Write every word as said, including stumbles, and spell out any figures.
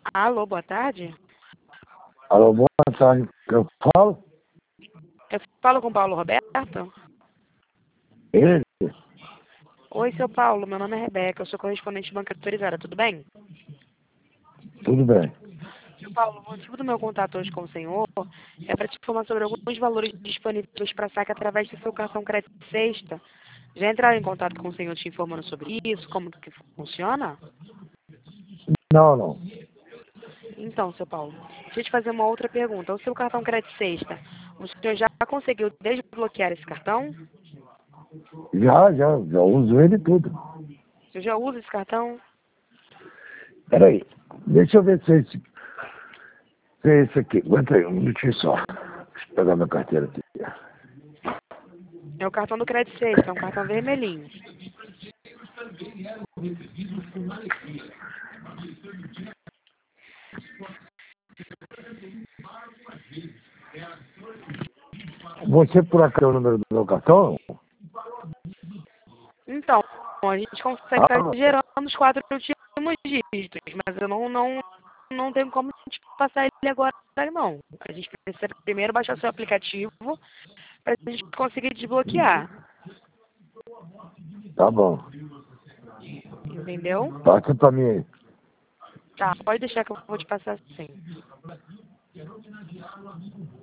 Alô, boa tarde. Alô, boa tarde. Eu falo? Eu falo com o Paulo Roberto? Ele? Oi, seu Paulo, meu nome é Rebeca, eu sou correspondente de banca autorizada, tudo bem? Tudo bem. Seu Paulo, o motivo do meu contato hoje com o senhor é para te informar sobre alguns valores disponíveis para saque através do seu cartão crédito sexta. Já entraram em contato com o senhor te informando sobre isso, como que funciona? Não, não. Então, seu Paulo, deixa eu te fazer uma outra pergunta. O seu cartão crédito sexta, o senhor já conseguiu desbloquear esse cartão? Já, já, já uso ele tudo. Você já usa esse cartão? Peraí. Deixa eu ver se é esse, se é esse aqui. Aguenta aí um minutinho só. Deixa eu pegar minha carteira aqui. É o cartão do crédito sexta, é um cartão vermelhinho. Você por acaso é o número do meu cartão? Então, a gente consegue estar Ah, gerando os quatro últimos dígitos, mas eu não, não, não tenho como te passar ele agora, não. A gente precisa primeiro baixar seu aplicativo para a gente conseguir desbloquear. tá bom. Entendeu? Passa pra mim aí. Tá, pode deixar que eu vou te passar sim.